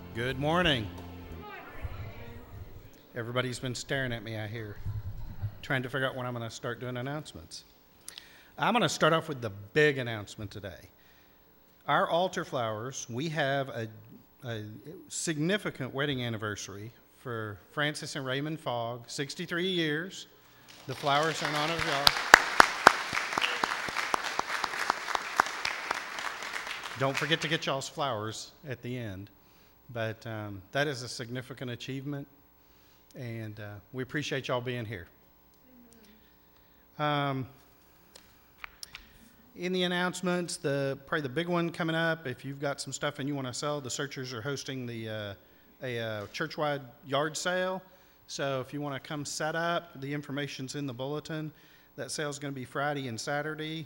Good morning. Everybody's been staring at me, I hear, trying to figure out when I'm going to start doing announcements. I'm going to start off with the big announcement today. Our altar flowers, we have a significant wedding anniversary for Francis and Raymond Fogg, 63 years. The flowers are in honor of y'all. Don't forget to get y'all's flowers at the end. But that is a significant achievement, and we appreciate y'all being here. In the announcements, probably the big one coming up, if you've got some stuff and you want to sell, the Searchers are hosting a church-wide yard sale. So if you want to come set up, the information's in the bulletin. That sale's going to be Friday and Saturday.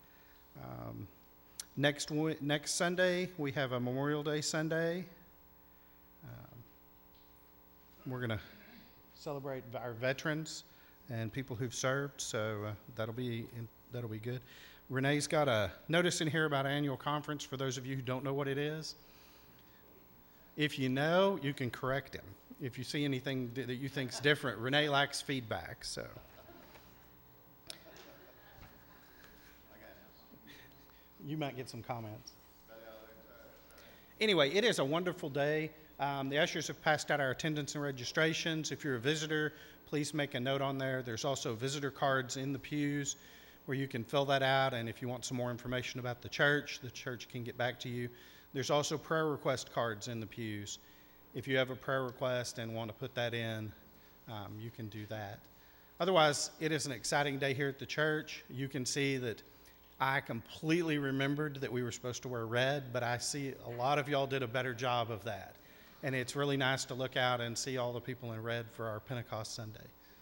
Next Sunday, we have a Memorial Day Sunday. We're going to celebrate our veterans and people who've served, so that'll be good. Renee's got a notice in here about annual conference for those of you who don't know what it is. If you know, you can correct him. If you see anything that you think's different, Renee likes feedback, so. You might get some comments. Anyway, it is a wonderful day. The ushers have passed out our attendance and registrations. If you're a visitor, please make a note on there. There's also visitor cards in the pews where you can fill that out, and if you want some more information about the church can get back to you. There's also prayer request cards in the pews. If you have a prayer request and want to put that in, you can do that. Otherwise, it is an exciting day here at the church. You can see that I completely remembered that we were supposed to wear red, but I see a lot of y'all did a better job of that. And it's really nice to look out and see all the people in red for our Pentecost Sunday.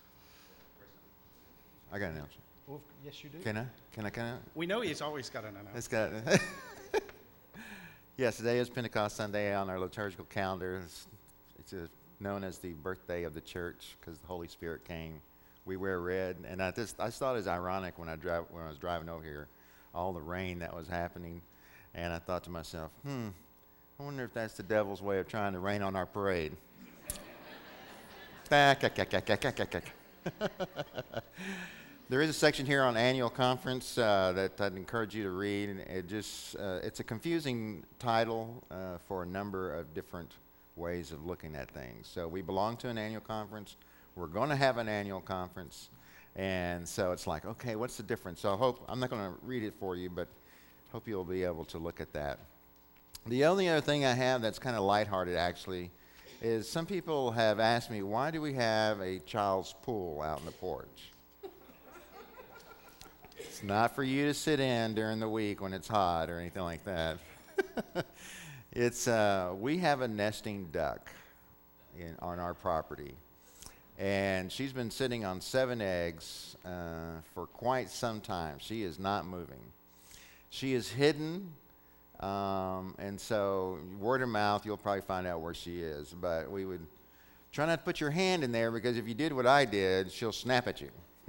I got an announcement. Well, yes, you do. Can I? We know he's always got an announcement. It's got. Yes, today is Pentecost Sunday on our liturgical calendar. It's known as the birthday of the church because the Holy Spirit came. We wear red, and I thought it was ironic when I was driving over here, all the rain that was happening, and I thought to myself, I wonder if that's the devil's way of trying to rain on our parade. There is a section here on annual conference that I'd encourage you to read. And it's a confusing title for a number of different ways of looking at things. So we belong to an annual conference. We're going to have an annual conference. And so it's like, okay, what's the difference? So I'm not going to read it for you, but hope you'll be able to look at that. The only other thing I have that's kind of lighthearted, actually, is some people have asked me, why do we have a child's pool out in the porch? It's not for you to sit in during the week when it's hot or anything like that. We have a nesting duck on our property. And she's been sitting on 7 eggs for quite some time. She is not moving. She is hidden. And so word of mouth, you'll probably find out where she is. But we would try not to put your hand in there because if you did what I did, she'll snap at you.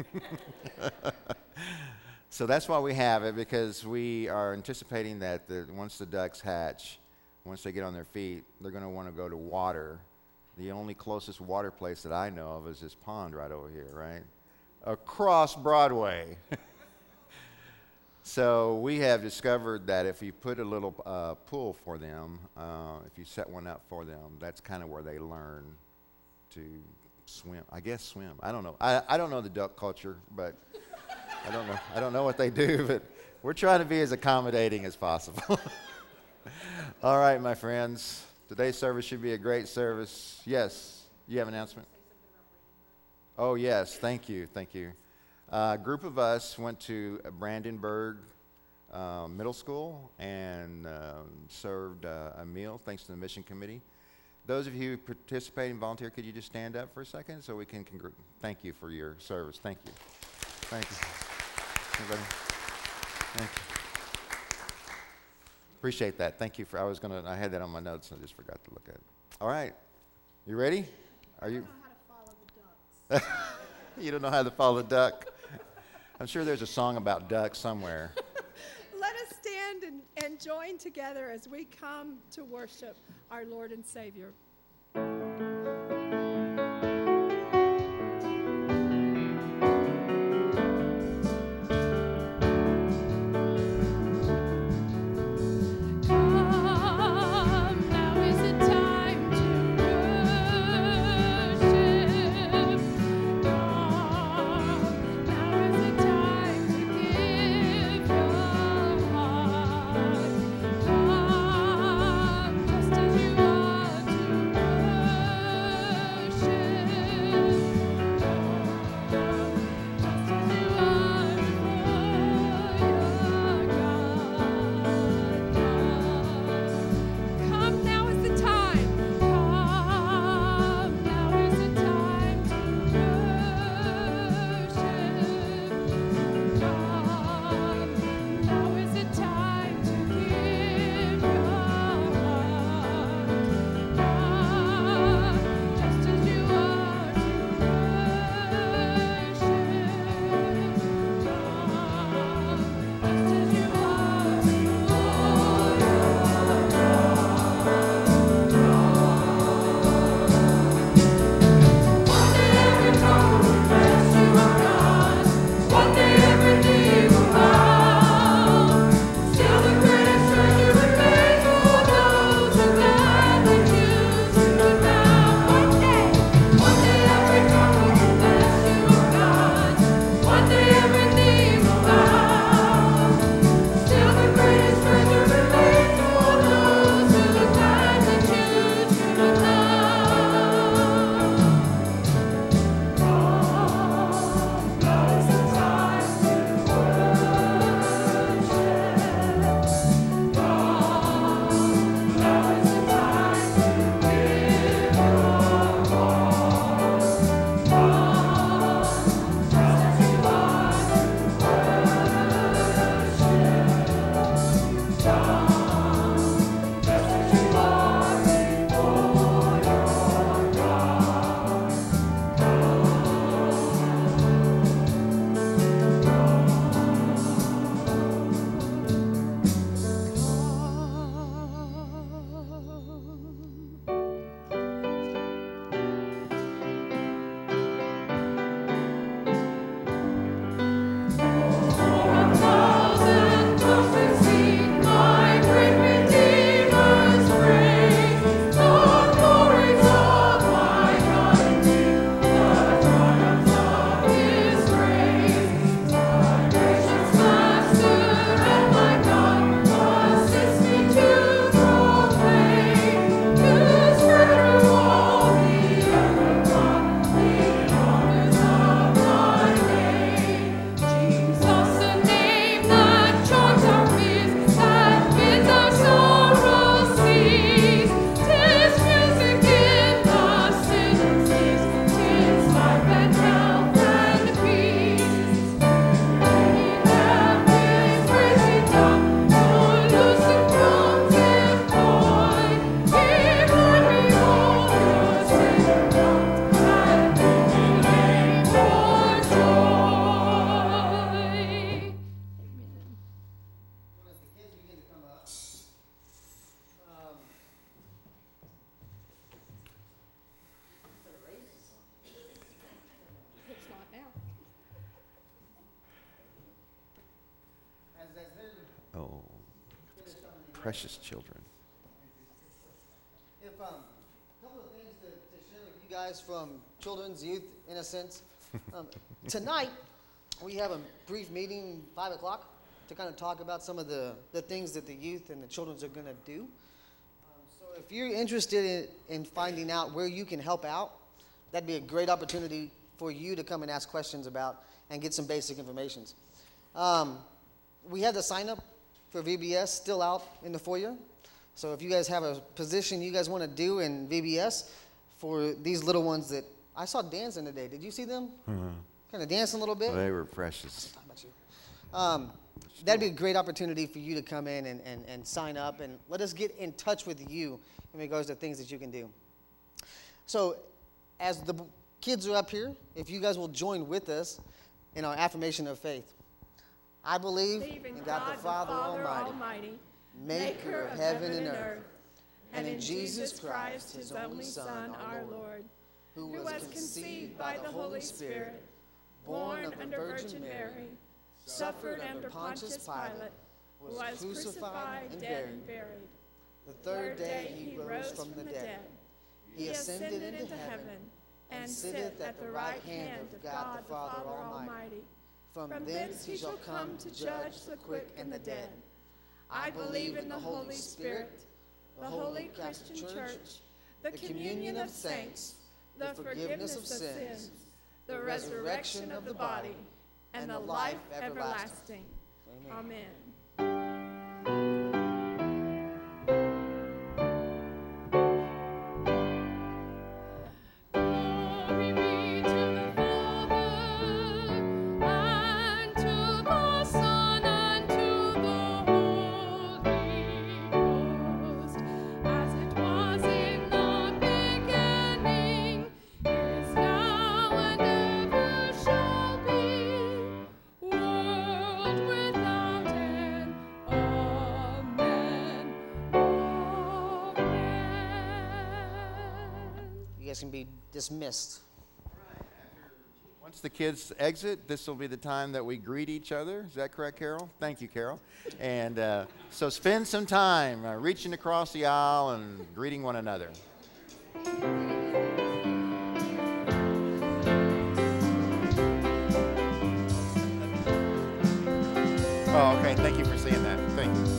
So that's why we have it, because we are anticipating that once the ducks hatch, once they get on their feet, they're going to want to go to water. The only closest water place that I know of is this pond right over here, right? Across Broadway. So we have discovered that if you put a little pool for them, if you set one up for them, that's kind of where they learn to swim. I guess swim. I don't know. I don't know the duck culture, but I don't know what they do, but we're trying to be as accommodating as possible. All right, my friends. Today's service should be a great service. Yes, you have an announcement? Oh, yes. Thank you. A group of us went to Brandenburg Middle School and served a meal thanks to the mission committee. Those of you who participate and volunteer, could you just stand up for a second so we can thank you for your service. Thank you. Everybody? Thank you. Appreciate that. Thank you I had that on my notes and I just forgot to look at it. All right. You ready? Are you? I don't know how to follow the ducks. You don't know how to follow the duck? I'm sure there's a song about ducks somewhere. Let us stand stand and join together as we come to worship our Lord and Savior. Oh, precious children. If a couple of things to share with you guys from children's youth, in a sense. Tonight, we have a brief meeting, 5 o'clock, to kind of talk about some of the things that the youth and the children's are going to do. So if you're interested in finding out where you can help out, that'd be a great opportunity for you to come and ask questions about and get some basic information. We have the sign up for VBS still out in the foyer. So if you guys have a position you guys want to do in VBS for these little ones that I saw dancing today. Did you see them? Mm-hmm. Kind of dancing a little bit? They were precious. How about you? That'd be a great opportunity for you to come in and sign up and let us get in touch with you in regards to things that you can do. So as the kids are up here, if you guys will join with us in our affirmation of faith. I believe Believe in God the Father Almighty, maker of heaven and earth, and in Jesus Christ, his only Son, our Lord, who was conceived by the Holy Spirit, born of the Virgin Mary, suffered under Pontius Pilate, was crucified, dead, and buried. The third day he rose from the dead. He ascended into heaven, and sitteth at the right hand of God the Father Almighty. From thence he shall come to judge the quick and the dead. I believe in the Holy Spirit, the holy Christian Church, the communion of saints, the forgiveness of sins, the resurrection of the body, and the life everlasting. Amen. Glory be to the Father, and to the Son, and to the Holy Ghost, as it was in the beginning, is now, and ever shall be, world without end. Amen. Amen. You guys can be dismissed. Once the kids exit, this will be the time that we greet each other. Is that correct, Carol? Thank you, Carol. And so spend some time reaching across the aisle and greeting one another. Oh, okay. Thank you for seeing that. Thank you.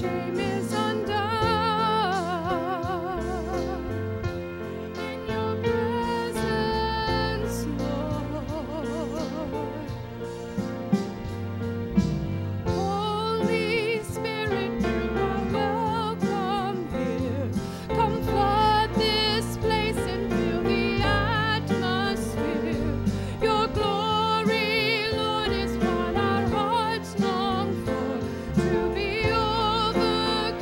shame is undone. In your presence, Lord. Holy Spirit, you are welcome here. Come flood this place and fill the atmosphere. Your glory, Lord, is what our hearts long for. To be overcome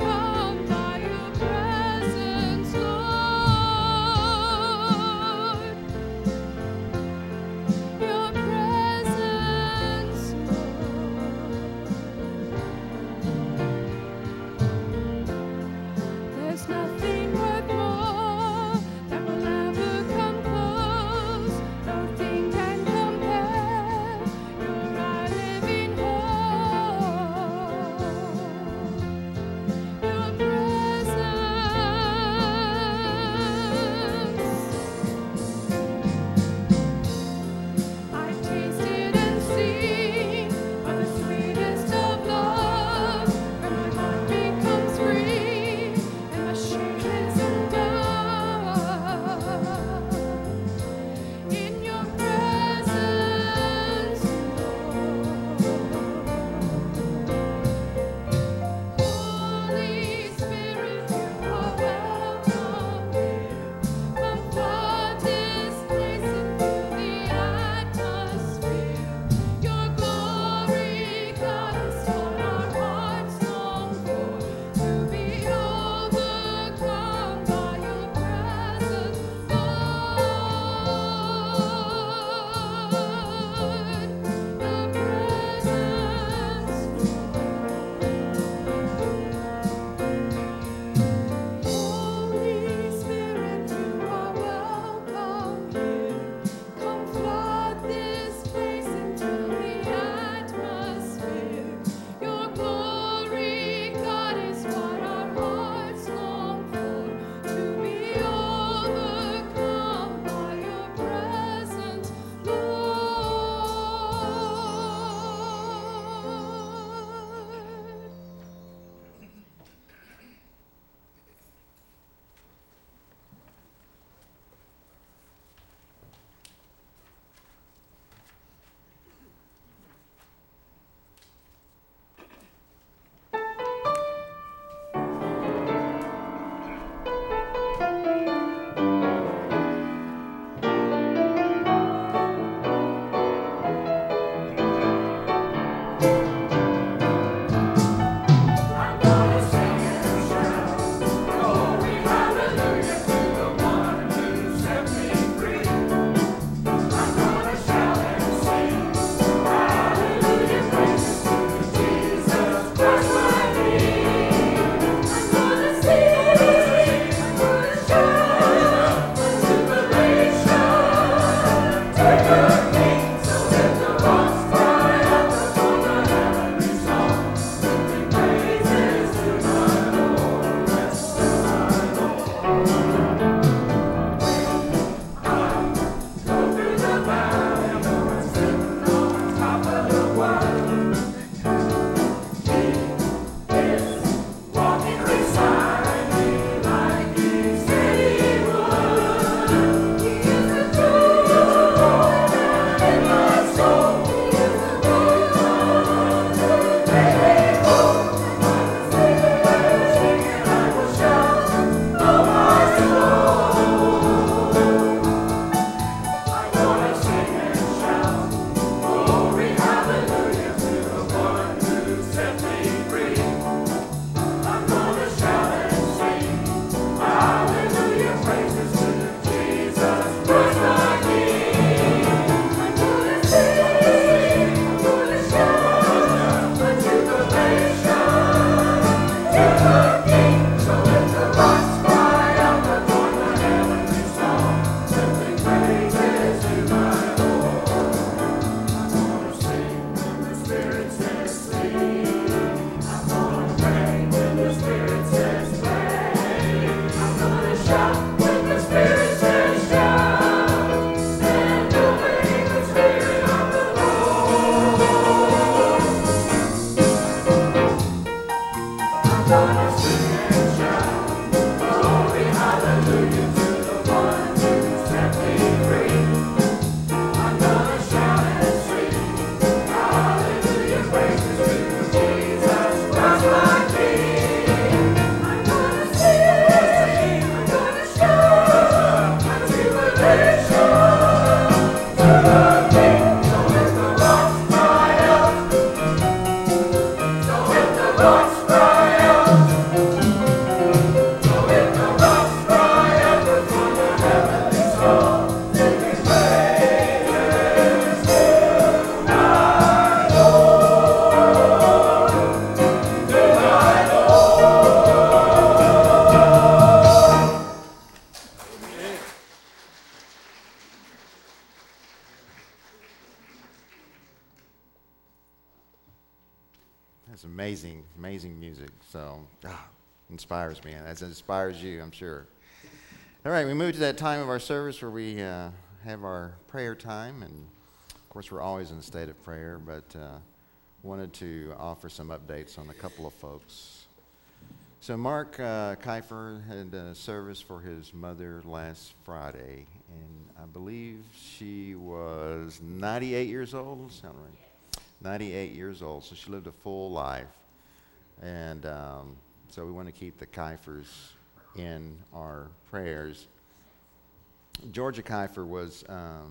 It's amazing, amazing music. So, inspires me, as it inspires you, I'm sure. All right, we move to that time of our service where we have our prayer time, and of course we're always in a state of prayer, but wanted to offer some updates on a couple of folks. So Mark Kiefer had a service for his mother last Friday, and I believe she was 98 years old, sound right? 98 years old, so she lived a full life. And so we want to keep the Kiefers in our prayers. Georgia Kiefer was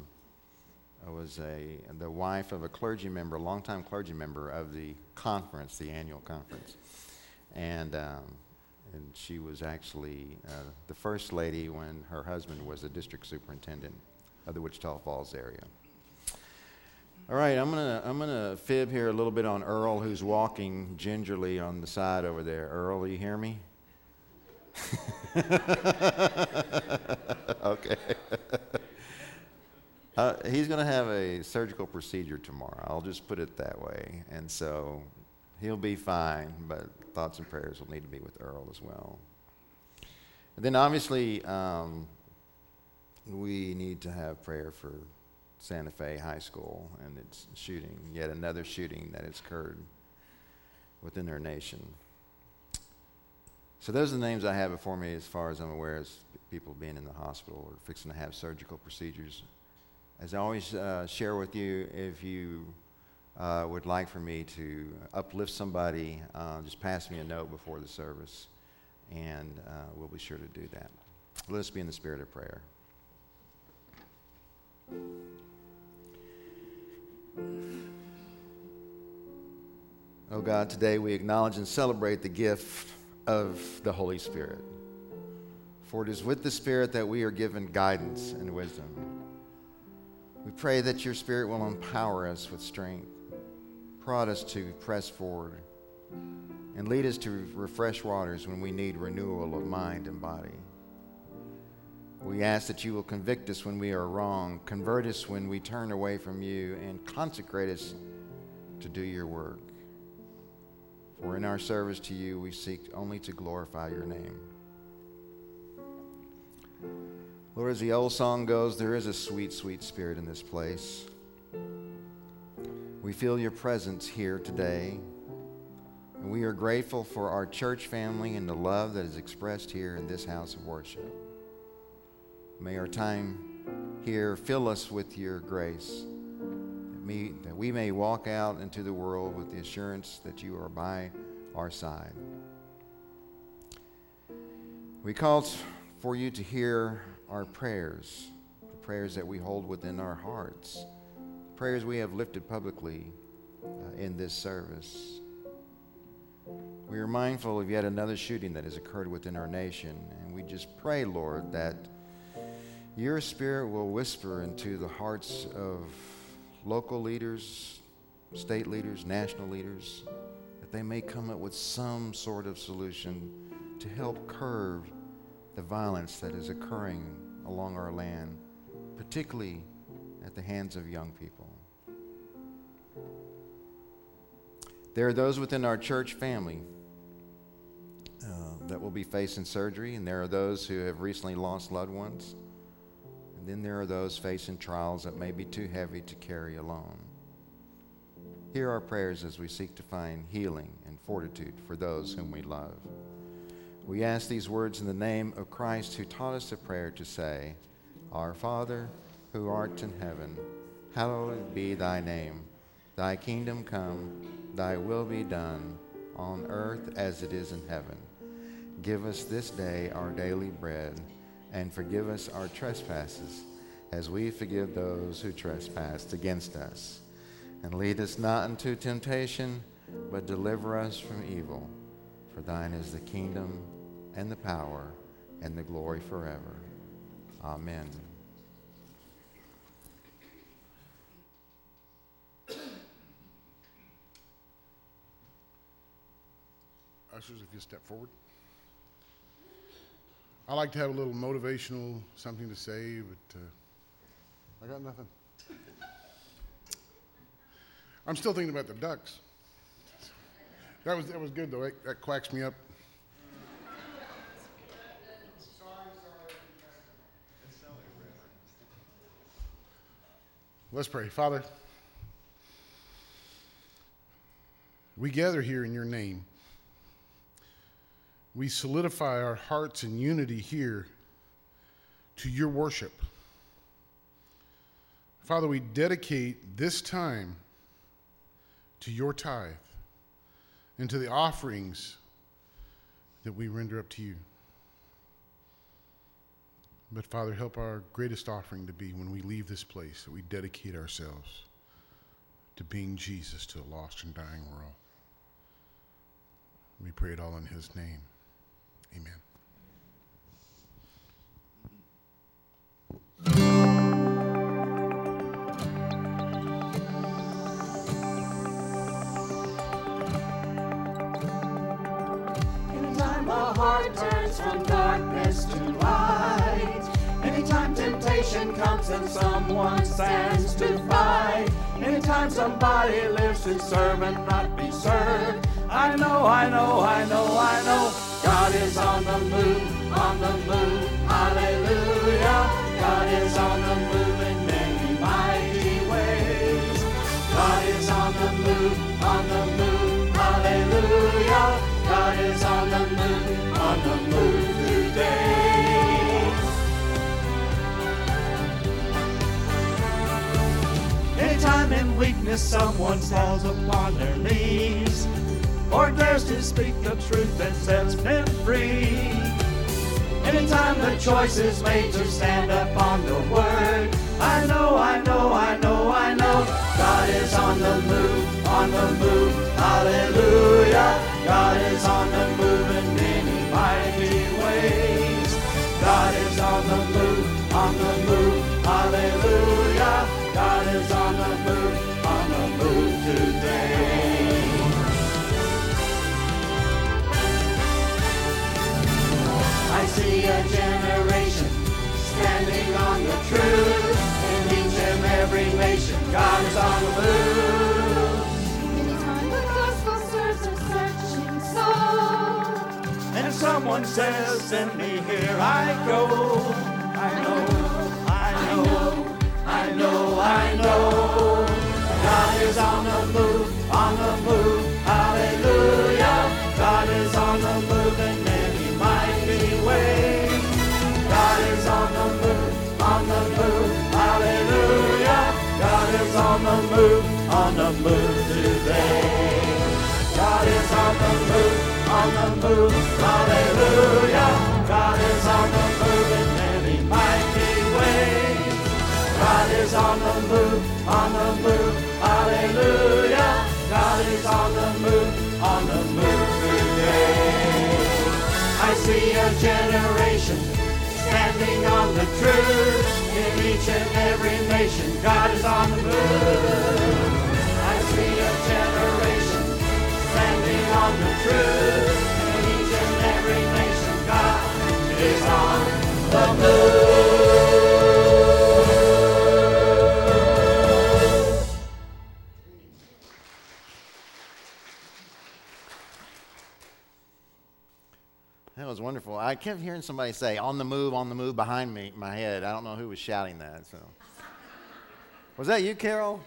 the wife of a clergy member, a longtime clergy member of the conference, the annual conference. And she was actually the first lady when her husband was the district superintendent of the Wichita Falls area. All right, I'm gonna fib here a little bit on Earl, who's walking gingerly on the side over there. Earl, you hear me? Okay. He's going to have a surgical procedure tomorrow. I'll just put it that way. And so he'll be fine, but thoughts and prayers will need to be with Earl as well. And then obviously, we need to have prayer for Santa Fe High School and its shooting, yet another shooting that has occurred within our nation. So those are the names I have before me as far as I'm aware, as people being in the hospital or fixing to have surgical procedures. As I always share with you, if you would like for me to uplift somebody, just pass me a note before the service, and we'll be sure to do that. Let us be in the spirit of prayer. Oh God, today we acknowledge and celebrate the gift of the Holy Spirit. For it is with the Spirit that we are given guidance and wisdom. We pray that your Spirit will empower us with strength, prod us to press forward, and lead us to refresh waters when we need renewal of mind and body. We ask that you will convict us when we are wrong, convert us when we turn away from you, and consecrate us to do your work. For in our service to you, we seek only to glorify your name. Lord, as the old song goes, there is a sweet, sweet spirit in this place. We feel your presence here today, and we are grateful for our church family and the love that is expressed here in this house of worship. May our time here fill us with your grace, that we may walk out into the world with the assurance that you are by our side. We call for you to hear our prayers, the prayers that we hold within our hearts, prayers we have lifted publicly in this service. We are mindful of yet another shooting that has occurred within our nation, and we just pray, Lord, that your Spirit will whisper into the hearts of local leaders, state leaders, national leaders, that they may come up with some sort of solution to help curb the violence that is occurring along our land, particularly at the hands of young people. There are those within our church family that will be facing surgery, and there are those who have recently lost loved ones. And then there are those facing trials that may be too heavy to carry alone. Hear our prayers as we seek to find healing and fortitude for those whom we love. We ask these words in the name of Christ, who taught us a prayer to say, Our Father, who art in heaven, hallowed be thy name. Thy kingdom come, thy will be done, on earth as it is in heaven. Give us this day our daily bread, and forgive us our trespasses, as we forgive those who trespass against us. And lead us not into temptation, but deliver us from evil. For thine is the kingdom, and the power, and the glory forever. Amen. Ushers, if you step forward. I like to have a little motivational something to say, but I got nothing. I'm still thinking about the ducks. That was good, though. That quacks me up. Let's pray. Father, we gather here in your name. We solidify our hearts in unity here to your worship. Father, we dedicate this time to your tithe and to the offerings that we render up to you. But Father, help our greatest offering to be when we leave this place, that we dedicate ourselves to being Jesus to a lost and dying world. We pray it all in his name. Amen. Anytime a heart turns from darkness to light, anytime temptation comes and someone stands to fight, anytime somebody lives to serve and not be served, I know, God is on the move, hallelujah. God is on the move in many mighty ways. God is on the move, hallelujah. God is on the move today. Anytime in weakness someone falls upon their knees, or dares to speak the truth that sets men free. Anytime the choice is made to stand up on the word, I know, God is on the move, hallelujah. God is on the move in many mighty ways. God is on the move, hallelujah. God is on the move today. I see a generation standing on the truth. In each and every nation, God is on the move. Anytime the gospel serves a searching soul, And if someone says, send me here, I go. I know. God is on the move, hallelujah. God is on the move in many mighty ways. God is on the move, hallelujah. God is on the move today. God is on the move, hallelujah. God is on the move in many mighty ways. God is on the move, hallelujah. God is on the move today. I see a generation standing on the truth. In each and every nation, God is on the move. I see a generation standing on the truth. In each and every nation, God is on the move. That was wonderful. I kept hearing somebody say, on the move behind me, in my head. I don't know who was shouting that. So, was that you, Carol?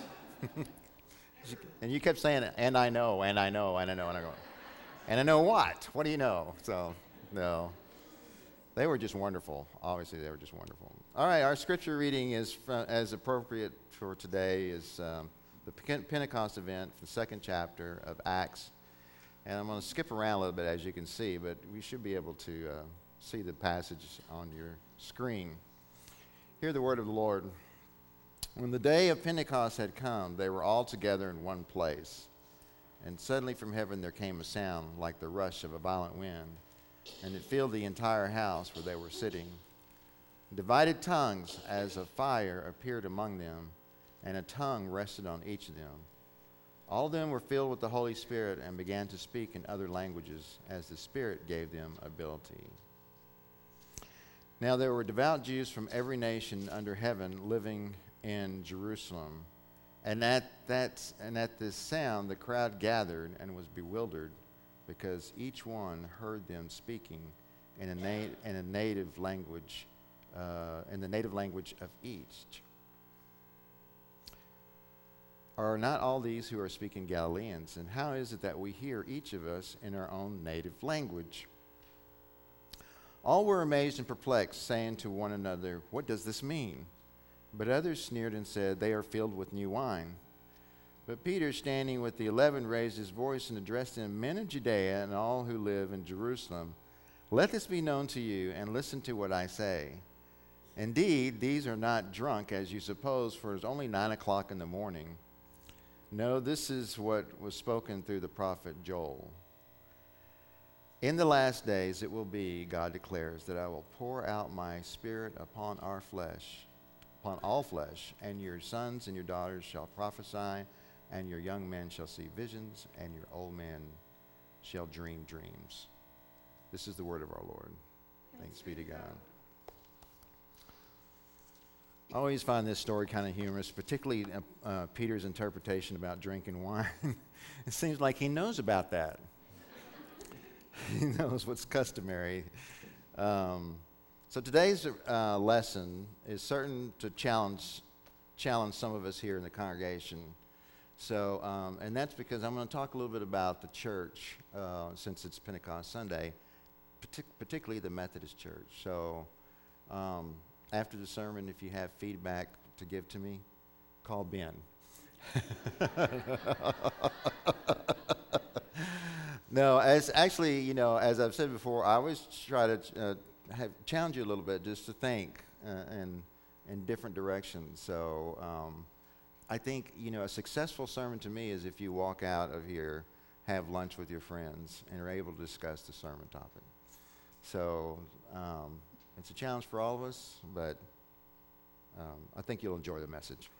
And you kept saying, and I know. And I go, and I know what? What do you know? So, no. They were just wonderful. Obviously, they were just wonderful. All right, our scripture reading is, as appropriate for today, is the Pentecost event, the second chapter of Acts. And I'm going to skip around a little bit, as you can see, but we should be able to see the passage on your screen. Hear the word of the Lord. When the day of Pentecost had come, they were all together in one place. And suddenly from heaven there came a sound like the rush of a violent wind, and it filled the entire house where they were sitting. Divided tongues as of fire appeared among them, and a tongue rested on each of them. All of them were filled with the Holy Spirit and began to speak in other languages as the Spirit gave them ability. Now there were devout Jews from every nation under heaven living in Jerusalem. And at this sound, the crowd gathered and was bewildered, because each one heard them speaking in a native language, in the native language of each. Are not all these who are speaking Galileans? And how is it that we hear each of us in our own native language? All were amazed and perplexed, saying to one another, "What does this mean?" But others sneered and said, "They are filled with new wine." But Peter, standing with the 11, raised his voice and addressed them, "Men of Judea and all who live in Jerusalem, let this be known to you, and listen to what I say. Indeed, these are not drunk, as you suppose, for it is only 9 o'clock in the morning. No, this is what was spoken through the prophet Joel. In the last days it will be, God declares, that I will pour out my Spirit upon all flesh, and your sons and your daughters shall prophesy, and your young men shall see visions, and your old men shall dream dreams." This is the word of our Lord. Thanks be to God. I always find this story kind of humorous, particularly Peter's interpretation about drinking wine. It seems like he knows about that. He knows what's customary. So today's lesson is certain to challenge some of us here in the congregation. So, and that's because I'm going to talk a little bit about the church, since it's Pentecost Sunday, particularly the Methodist Church. So, after the sermon, if you have feedback to give to me, call Ben. No, as I've said before, I always try to challenge you a little bit just to think in different directions. So I think, a successful sermon to me is if you walk out of here, have lunch with your friends, and are able to discuss the sermon topic. So it's a challenge for all of us, but I think you'll enjoy the message.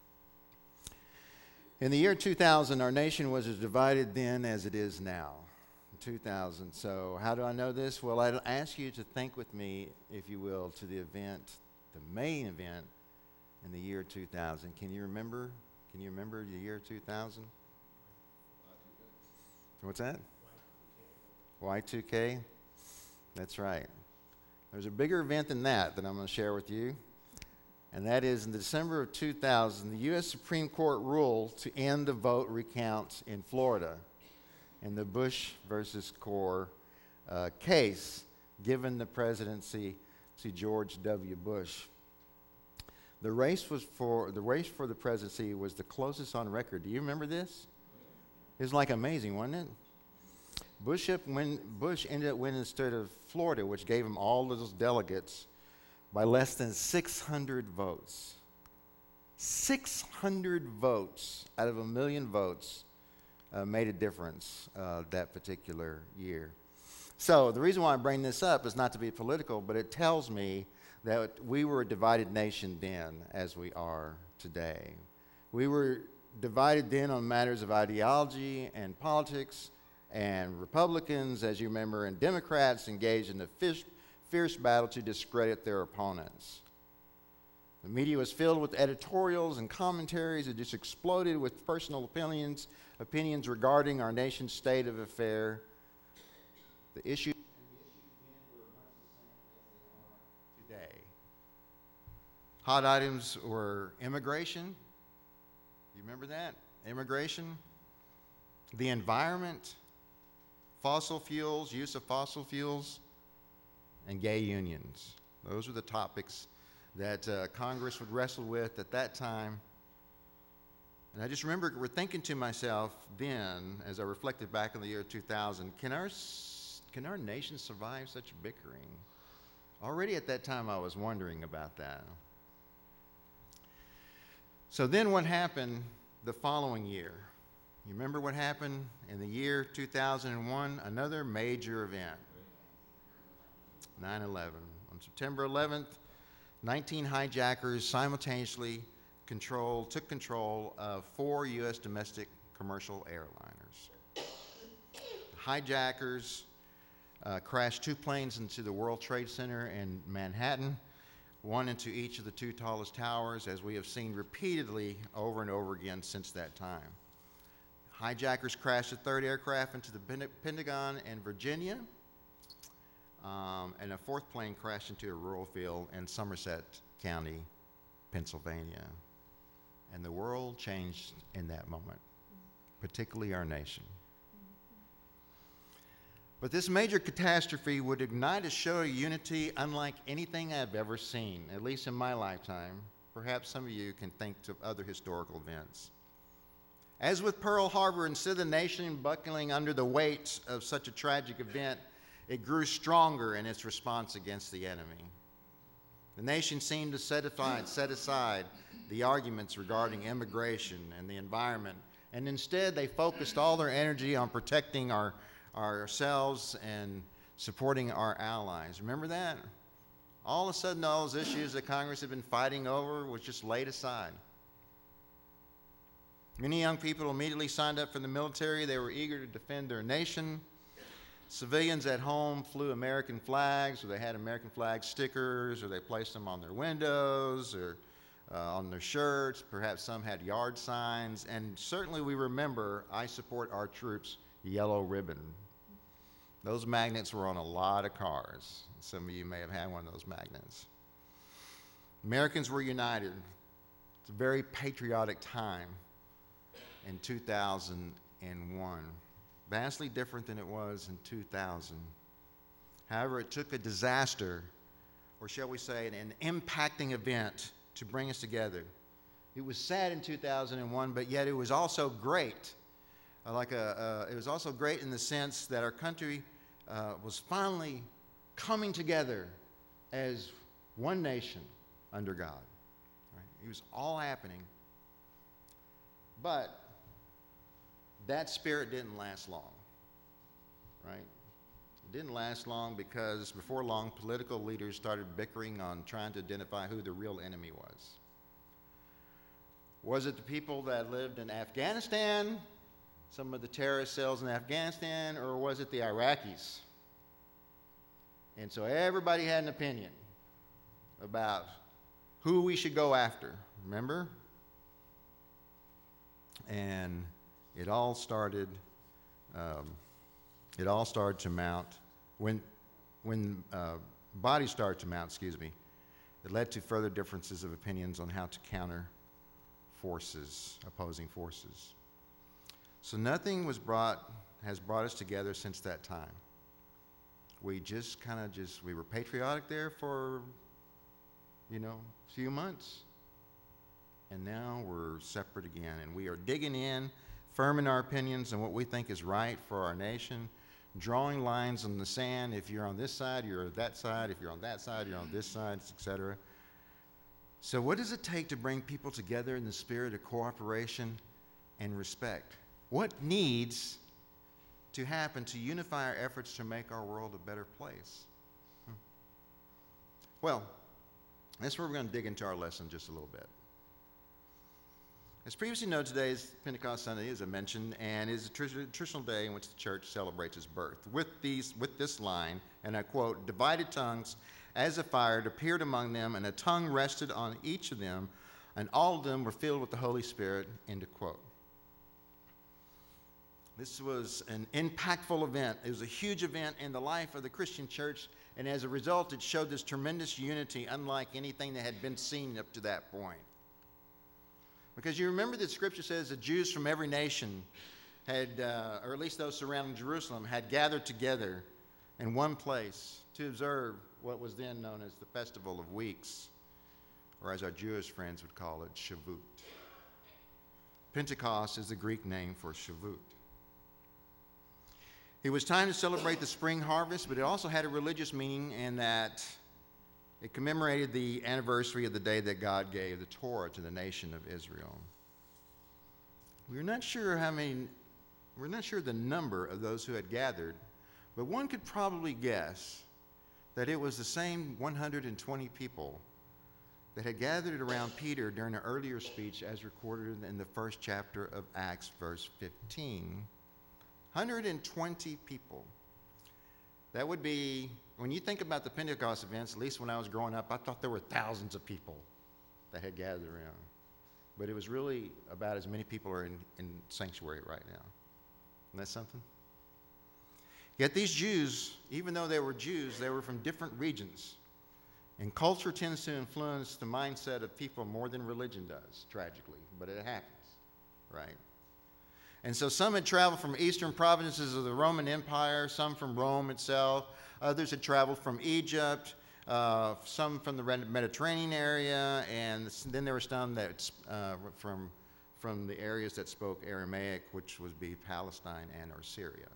In the year 2000, our nation was as divided then as it is now. 2000. So how do I know this? Well, I'd ask you to think with me, if you will, to the main event in the year 2000. Can you remember the year 2000? What's that? Y2K? That's right. There's a bigger event than that I'm going to share with you. And that is in December of 2000, the U.S. Supreme Court ruled to end the vote recount in Florida in the Bush versus Gore case, given the presidency to George W. Bush. The race for the presidency was the closest on record. Do you remember this? It was like amazing, wasn't it? Bush ended up winning the state of Florida, which gave him all of those delegates, by less than 600 votes. 600 votes out of 1 million votes made a difference that particular year. So the reason why I bring this up is not to be political, but it tells me that we were a divided nation then as we are today. We were divided then on matters of ideology and politics, and Republicans, as you remember, and Democrats engaged in a fierce battle to discredit their opponents. The media was filled with editorials and commentaries that just exploded with personal opinions regarding our nation's state of affair. The issues then were much the same as they are today. Hot items were immigration. You remember that? Immigration. The environment. Fossil fuels, use of fossil fuels, and gay unions. Those were the topics that Congress would wrestle with at that time. And I just remember thinking to myself then, as I reflected back on the year 2000, can our nation survive such bickering? Already at that time I was wondering about that. So then what happened the following year? You remember what happened in the year 2001? Another major event. 9/11. On September 11th, 19 hijackers simultaneously took control of 4 U.S. domestic commercial airliners. The hijackers crashed 2 planes into the World Trade Center in Manhattan, one into each of the two tallest towers, as we have seen repeatedly over and over again since that time. Hijackers crashed a third aircraft into the Pentagon in Virginia, and a fourth plane crashed into a rural field in Somerset County, Pennsylvania. And the world changed in that moment, particularly our nation. But this major catastrophe would ignite a show of unity unlike anything I've ever seen, at least in my lifetime. Perhaps some of you can think of other historical events. As with Pearl Harbor, instead of the nation buckling under the weight of such a tragic event, it grew stronger in its response against the enemy. The nation seemed to set aside the arguments regarding immigration and the environment, and instead they focused all their energy on protecting ourselves and supporting our allies. Remember that? All of a sudden, all those issues that Congress had been fighting over was just laid aside. Many young people immediately signed up for the military. They were eager to defend their nation. Civilians at home flew American flags, or they had American flag stickers, or they placed them on their windows or on their shirts. Perhaps some had yard signs. And certainly we remember, "I support our troops," yellow ribbon. Those magnets were on a lot of cars. Some of you may have had one of those magnets. Americans were united. It's a very patriotic time in 2001. Vastly different than it was in 2000. However, it took a disaster, or shall we say an impacting event, to bring us together. It was sad in 2001, but yet it was also great. It was also great in the sense that our country was finally coming together as one nation under God. Right? It was all happening. But that spirit didn't last long, right? It didn't last long because before long, political leaders started bickering on trying to identify who the real enemy was. Was it the people that lived in Afghanistan, some of the terrorist cells in Afghanistan, or was it the Iraqis? And so everybody had an opinion about who we should go after, remember? And it all started to mount when bodies started to mount, it led to further differences of opinions on how to counter opposing forces. So nothing has brought us together since that time. We we were patriotic there for, a few months. And now we're separate again. And we are digging in, firm in our opinions on what we think is right for our nation, drawing lines in the sand. If you're on this side, you're on that side. If you're on that side, you're on this side, etc. So what does it take to bring people together in the spirit of cooperation and respect? What needs to happen to unify our efforts to make our world a better place? Well, that's where we're going to dig into our lesson just a little bit. As previously noted, today is Pentecost Sunday, as I mentioned, and is a traditional day in which the church celebrates its birth. With this line, and I quote, "Divided tongues as a fire appeared among them, and a tongue rested on each of them, and all of them were filled with the Holy Spirit," end of quote. This was an impactful event. It was a huge event in the life of the Christian church, and as a result, it showed this tremendous unity unlike anything that had been seen up to that point. Because you remember that Scripture says that Jews from every nation had, or at least those surrounding Jerusalem, had gathered together in one place to observe what was then known as the Festival of Weeks, or as our Jewish friends would call it, Shavuot. Pentecost is the Greek name for Shavuot. It was time to celebrate the spring harvest, but it also had a religious meaning in that it commemorated the anniversary of the day that God gave the Torah to the nation of Israel. We're not sure the number of those who had gathered, but one could probably guess that it was the same 120 people that had gathered around Peter during an earlier speech as recorded in the first chapter of Acts, verse 15. 120 people. That would be when you think about the Pentecost events, at least when I was growing up, I thought there were thousands of people that had gathered around. But it was really about as many people are in sanctuary right now. Isn't that something? Yet these Jews, even though they were Jews, they were from different regions. And culture tends to influence the mindset of people more than religion does, tragically. But it happens, right? And so some had traveled from eastern provinces of the Roman Empire, some from Rome itself. Others had traveled from Egypt, some from the Mediterranean area, and then there were some that from the areas that spoke Aramaic, which would be Palestine and or Syria.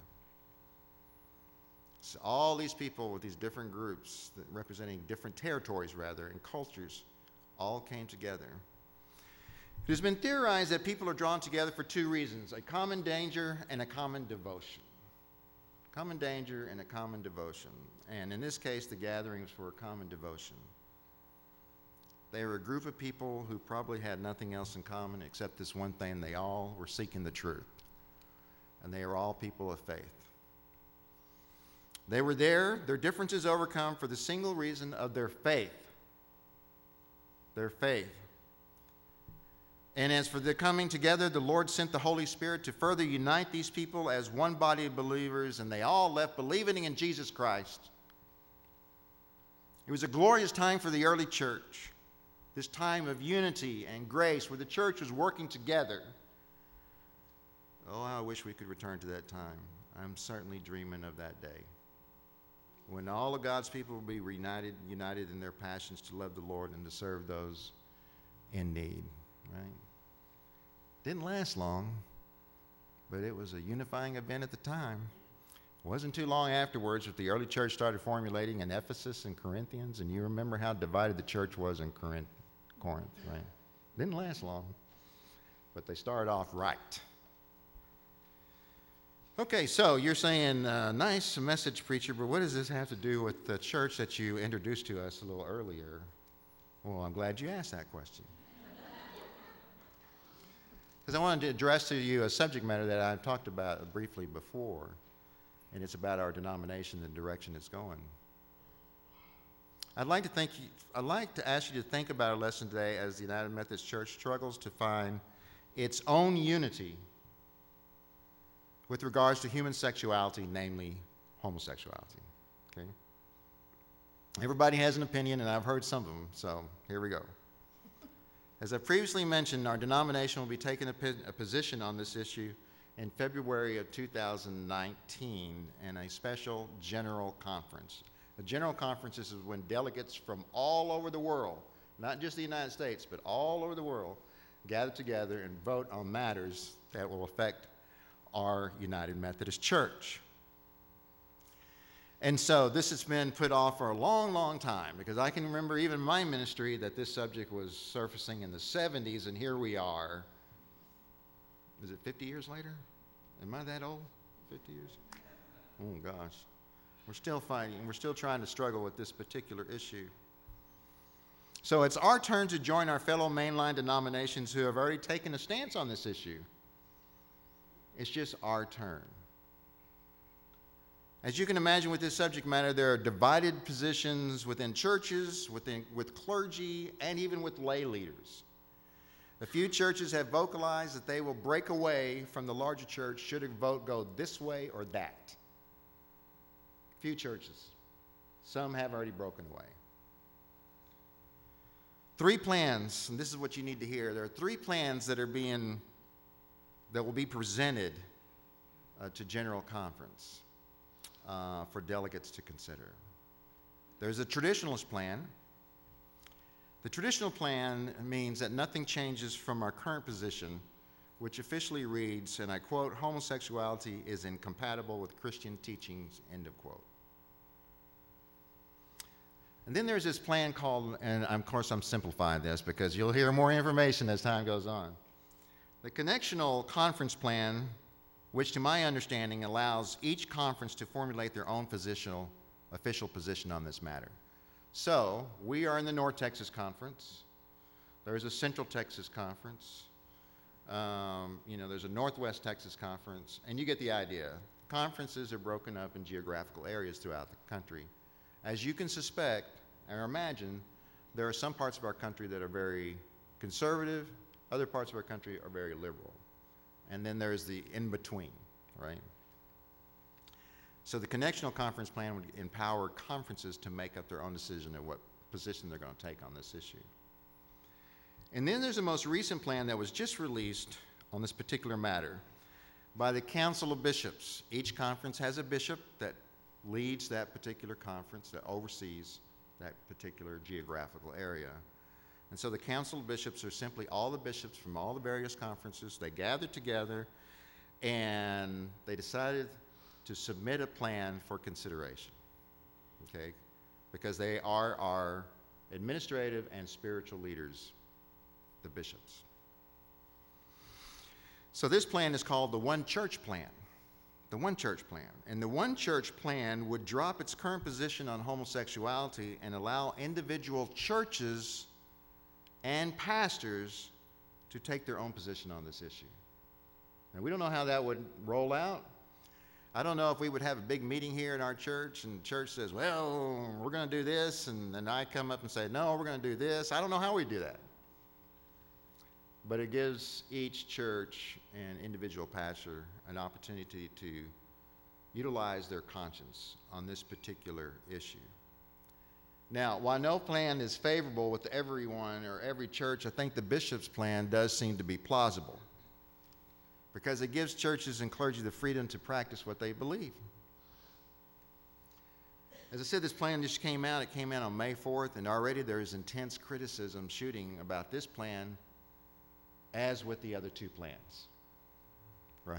So all these people with these different groups representing different territories, rather, and cultures, all came together. It has been theorized that people are drawn together for two reasons: a common danger and a common devotion. Common danger and a common devotion. And in this case, the gatherings were a common devotion. They were a group of people who probably had nothing else in common except this one thing: they all were seeking the truth. And they are all people of faith. They were there, their differences overcome, for the single reason of their faith. Their faith. And as for the coming together, the Lord sent the Holy Spirit to further unite these people as one body of believers, and they all left believing in Jesus Christ. It was a glorious time for the early church, this time of unity and grace where the church was working together. Oh, I wish we could return to that time. I'm certainly dreaming of that day, when all of God's people will be united in their passions to love the Lord and to serve those in need, right? Didn't last long, but it was a unifying event at the time. It wasn't too long afterwards that the early church started formulating in Ephesus and Corinthians, and you remember how divided the church was in Corinth, right? Didn't last long, but they started off right. Okay, so you're saying, nice message, preacher, but what does this have to do with the church that you introduced to us a little earlier? Well, I'm glad you asked that question. Because I wanted to address to you a subject matter that I've talked about briefly before, and it's about our denomination and the direction it's going. I'd like to ask you to think about our lesson today as the United Methodist Church struggles to find its own unity with regards to human sexuality, namely homosexuality. Okay? Everybody has an opinion, and I've heard some of them, so here we go. As I previously mentioned, our denomination will be taking a position on this issue in February of 2019 in a special general conference. A general conference is when delegates from all over the world, not just the United States, but all over the world, gather together and vote on matters that will affect our United Methodist Church. And so this has been put off for a long, long time, because I can remember even in my ministry that this subject was surfacing in the 70s, and here we are. Is it 50 years later? Am I that old? 50 years? Oh, gosh. We're still fighting. We're still trying to struggle with this particular issue. So it's our turn to join our fellow mainline denominations who have already taken a stance on this issue. It's just our turn. As you can imagine with this subject matter, there are divided positions within churches, with clergy, and even with lay leaders. A few churches have vocalized that they will break away from the larger church should a vote go this way or that. Few churches. Some have already broken away. 3 plans, and this is what you need to hear. There are 3 plans that will be presented to General Conference for delegates to consider. There's a traditionalist plan. The traditional plan means that nothing changes from our current position, which officially reads, and I quote, "Homosexuality is incompatible with Christian teachings," end of quote. And then there's this plan called, and of course I'm simplifying this because you'll hear more information as time goes on. The Connectional Conference Plan, which to my understanding allows each conference to formulate their own official position on this matter. So, we are in the North Texas Conference. There's a Central Texas Conference. There's a Northwest Texas Conference, and you get the idea. Conferences are broken up in geographical areas throughout the country, As you can suspect or imagine, there are some parts of our country that are very conservative, other parts of our country are very liberal. And then there's the in-between, right? So the Connectional Conference Plan would empower conferences to make up their own decision of what position they're going to take on this issue. And then there's the most recent plan that was just released on this particular matter by the Council of Bishops. Each conference has a bishop that leads that particular conference, that oversees that particular geographical area. And so the Council of Bishops are simply all the bishops from all the various conferences. They gathered together and they decided to submit a plan for consideration, okay? Because they are our administrative and spiritual leaders, the bishops. So this plan is called the One Church Plan. The One Church Plan. And the One Church Plan would drop its current position on homosexuality and allow individual churches and pastors to take their own position on this issue. Now, we don't know how that would roll out. I don't know if we would have a big meeting here in our church and the church says, well, we're going to do this, and then I come up and say, no, we're going to do this. I don't know how we do that. But it gives each church and individual pastor an opportunity to utilize their conscience on this particular issue. Now, while no plan is favorable with everyone or every church, I think the bishop's plan does seem to be plausible because it gives churches and clergy the freedom to practice what they believe. As I said, this plan just came out. It came out on May 4th, and already there is intense criticism shooting about this plan as with the other two plans, right?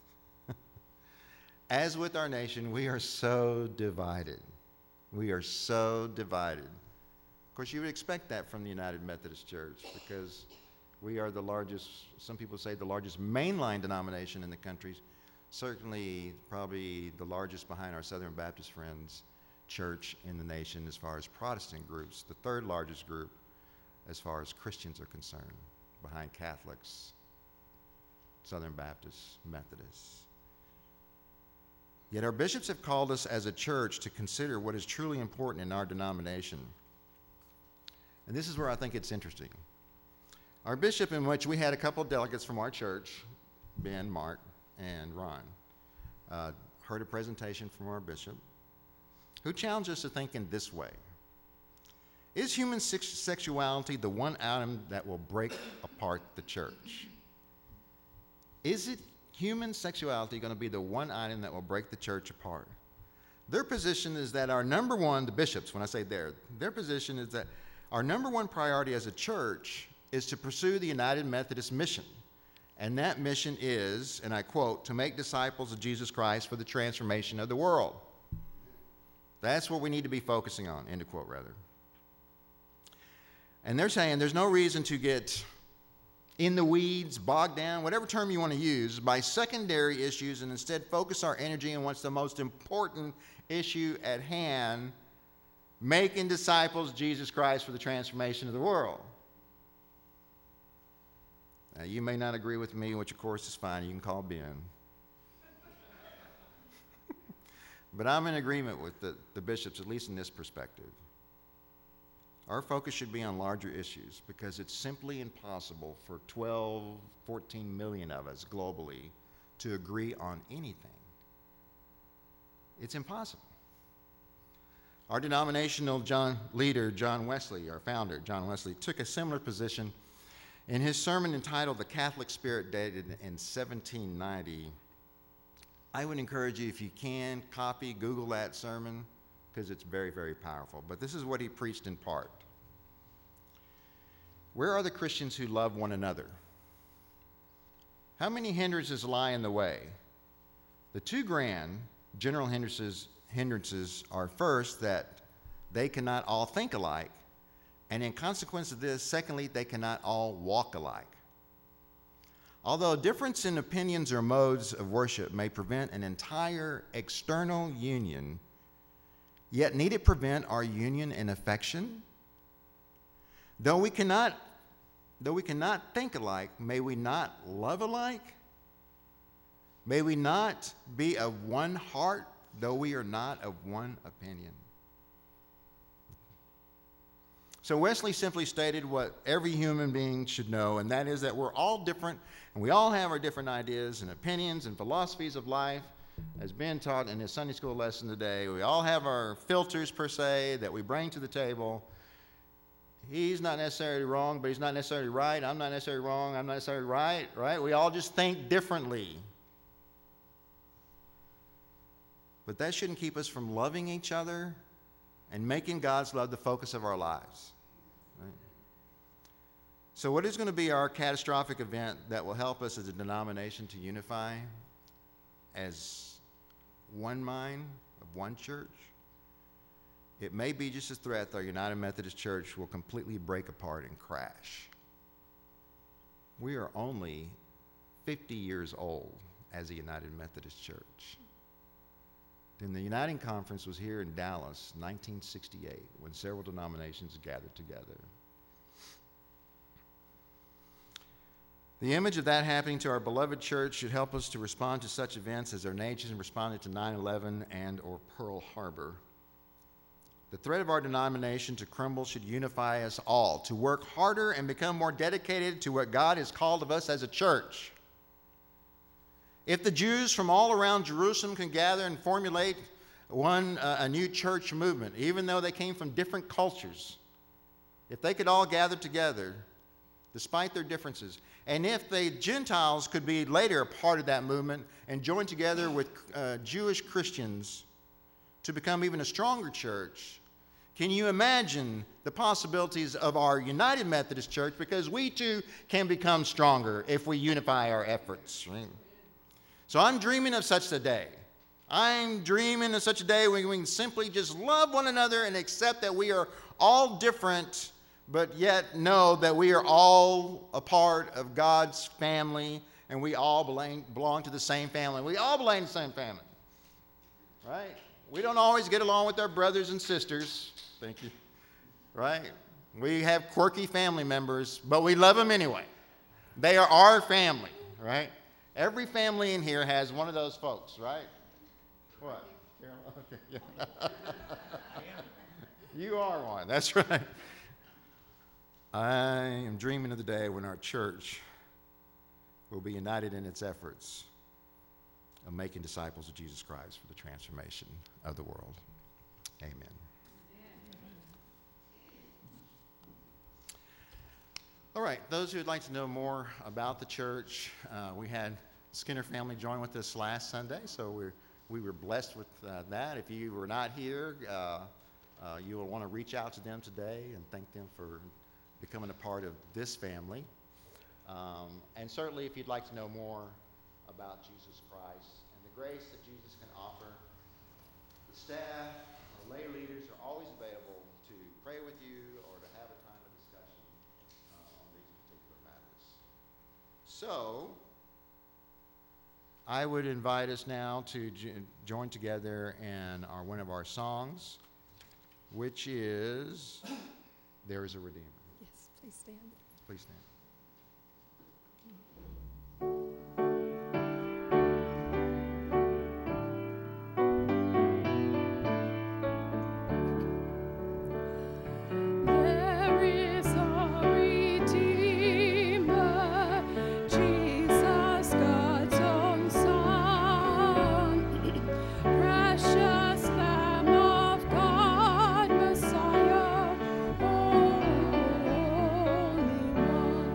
As with our nation, we are so divided. We are so divided. Of course, you would expect that from the United Methodist Church because we are the largest, some people say the largest mainline denomination in the country, certainly probably the largest behind our Southern Baptist Friends church in the nation as far as Protestant groups, the third largest group as far as Christians are concerned, behind Catholics, Southern Baptists, Methodists. Yet our bishops have called us as a church to consider what is truly important in our denomination. And this is where I think it's interesting. Our bishop, in which we had a couple of delegates from our church, Ben, Mark, and Ron, heard a presentation from our bishop who challenged us to think in this way. Is human sexuality the one atom that will break apart the church? Is it human sexuality going to be the one item that will break the church apart? Their position is that our number one, the bishops, when I say their position is that our number one priority as a church is to pursue the United Methodist mission. And that mission is, and I quote, to make disciples of Jesus Christ for the transformation of the world. That's what we need to be focusing on, end of quote, rather. And they're saying there's no reason to get in the weeds, bogged down, whatever term you want to use, by secondary issues and instead focus our energy on what's the most important issue at hand, making disciples of Jesus Christ for the transformation of the world. Now, you may not agree with me, which of course is fine. You can call Ben. But I'm in agreement with the bishops, at least in this perspective. Our focus should be on larger issues because it's simply impossible for 12, 14 million of us globally to agree on anything. It's impossible. Our denominational leader, John Wesley, our founder, John Wesley, took a similar position in his sermon entitled The Catholic Spirit, dated in 1790. I would encourage you, if you can, copy, Google that sermon, because it's very, very powerful. But this is what he preached in part. Where are the Christians who love one another? How many hindrances lie in the way? The two grand general hindrances are, first, that they cannot all think alike, and in consequence of this, secondly, they cannot all walk alike. Although a difference in opinions or modes of worship may prevent an entire external union, yet need it prevent our union in affection? Though we cannot think alike, may we not love alike? May we not be of one heart, though we are not of one opinion? So Wesley simply stated what every human being should know, and that is that we're all different, and we all have our different ideas and opinions and philosophies of life, as Ben taught in his Sunday school lesson today. We all have our filters, per se, that we bring to the table. He's not necessarily wrong, but he's not necessarily right. I'm not necessarily wrong. I'm not necessarily right, right? We all just think differently. But that shouldn't keep us from loving each other and making God's love the focus of our lives. Right? So what is going to be our catastrophic event that will help us as a denomination to unify as one mind of one church? It may be just a threat that our United Methodist Church will completely break apart and crash. We are only 50 years old as a United Methodist Church. Then the Uniting Conference was here in Dallas, 1968, when several denominations gathered together. The image of that happening to our beloved church should help us to respond to such events as our nation responded to 9/11 and or Pearl Harbor. The threat of our denomination to crumble should unify us all to work harder and become more dedicated to what God has called of us as a church. If the Jews from all around Jerusalem can gather and formulate a new church movement, even though they came from different cultures, if they could all gather together, despite their differences, and if the Gentiles could be later a part of that movement and join together with Jewish Christians to become even a stronger church, can you imagine the possibilities of our United Methodist Church? Because we too can become stronger if we unify our efforts. Right? So I'm dreaming of such a day. I'm dreaming of such a day when we can simply just love one another and accept that we are all different, but yet know that we are all a part of God's family, and we all belong to the same family. We all belong to the same family. Right? We don't always get along with our brothers and sisters. Thank you. Right? We have quirky family members, but we love them anyway. They are our family, right? Every family in here has one of those folks, right? What? Okay, yeah. You are one, that's right. I am dreaming of the day when our church will be united in its efforts of making disciples of Jesus Christ for the transformation of the world. Amen. All right, those who would like to know more about the church, we had Skinner family join with us last Sunday, so we were blessed with that. If you were not here, you will want to reach out to them today and thank them for becoming a part of this family. And certainly if you'd like to know more about Jesus Christ and the grace that Jesus can offer, the staff, the lay leaders are always available to pray with you or to have a time of discussion on these particular matters. So, I would invite us now to join together in one of our songs, which is There is a Redeemer. Yes, please stand. Please stand. There is a Redeemer, Jesus, God's own Son, precious Lamb of God, Messiah, Holy One.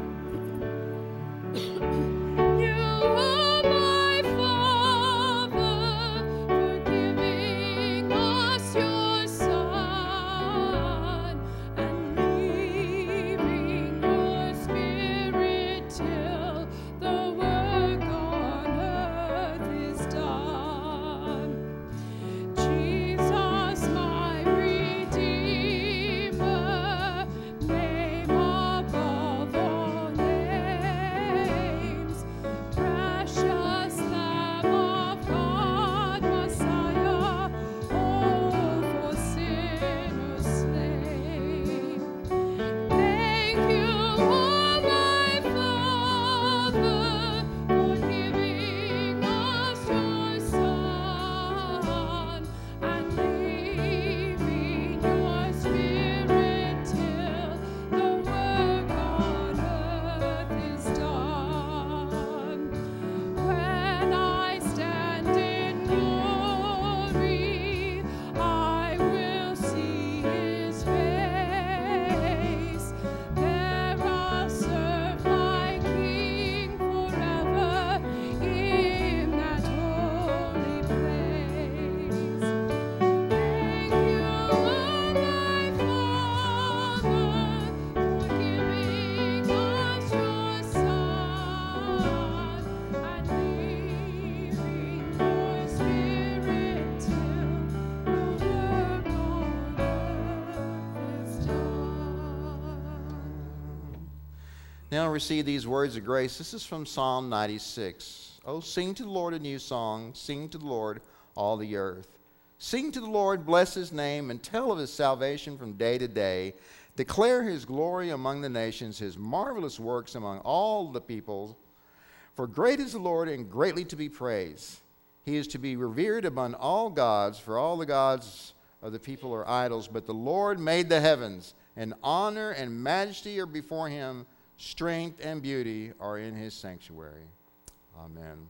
Now receive these words of grace. This is from Psalm 96. Oh, sing to the Lord a new song. Sing to the Lord, all the earth. Sing to the Lord, bless his name, and tell of his salvation from day to day. Declare his glory among the nations, his marvelous works among all the peoples. For great is the Lord and greatly to be praised. He is to be revered among all gods, for all the gods of the people are idols. But the Lord made the heavens, and honor and majesty are before him. Strength and beauty are in his sanctuary. Amen.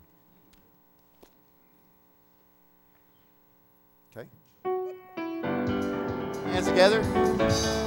Okay. Hands together.